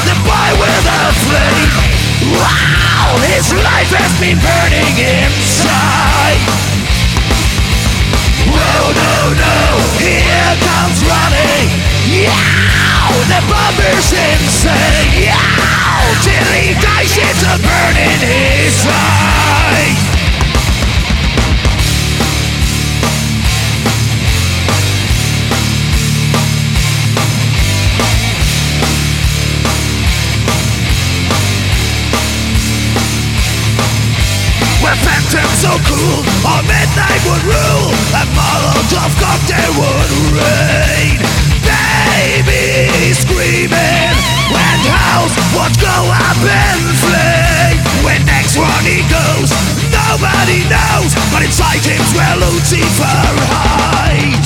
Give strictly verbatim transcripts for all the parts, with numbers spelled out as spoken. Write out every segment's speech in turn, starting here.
the boy with a flame. Wow, his life has been burning inside. Oh no, no, here comes running. Yeah, the bomber's insane. Yeah, till he dies, it's a burn in his eyes. Where phantoms so cool, or midnight would rule, and Molotov cocktail would rain. Baby screaming, when house would go up in flame. When next one he goes, nobody knows, but inside him's where Lucifer hides.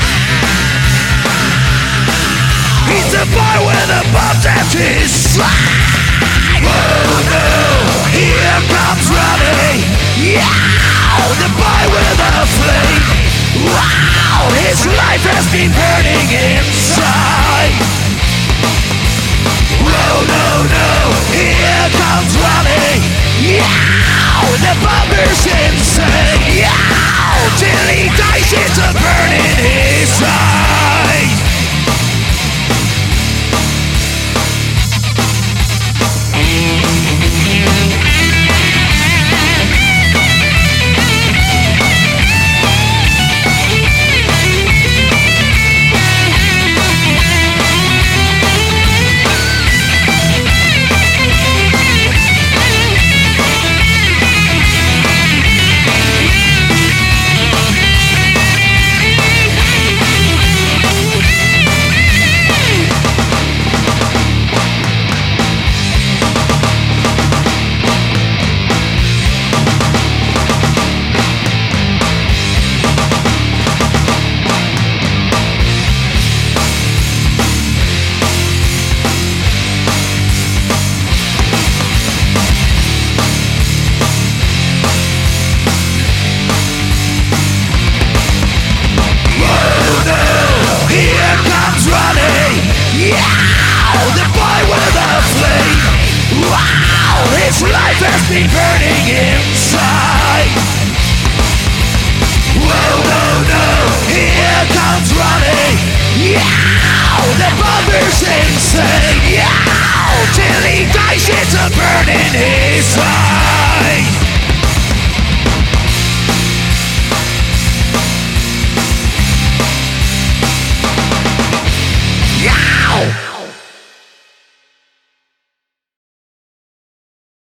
He's the boy with the bombs at his side. Oh no, here comes running. Yeah, the boy with a flame. Wow, his life has been burning inside. Oh no, no, here comes running. Yeah, the bomber's insane. Yeah, till he dies, it's a burn in his eyes. His life has been burning inside. Whoa, no, no, here comes running. Yeah, the bomber's insane. Yeah, till he dies, it's a burn in his eyes.